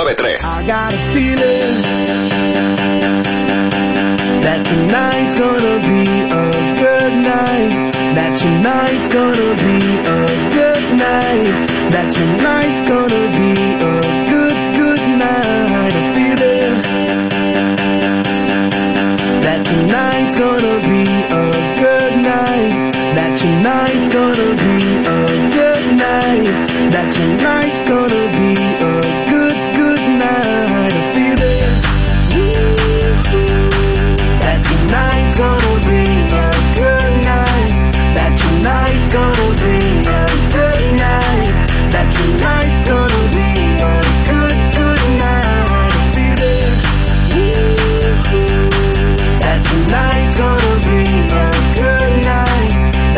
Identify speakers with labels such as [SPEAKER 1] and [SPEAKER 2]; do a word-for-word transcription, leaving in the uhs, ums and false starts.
[SPEAKER 1] nueve tres.
[SPEAKER 2] I got a feeling that tonight's gonna be a good night. That tonight's gonna be a good night. That tonight's gonna be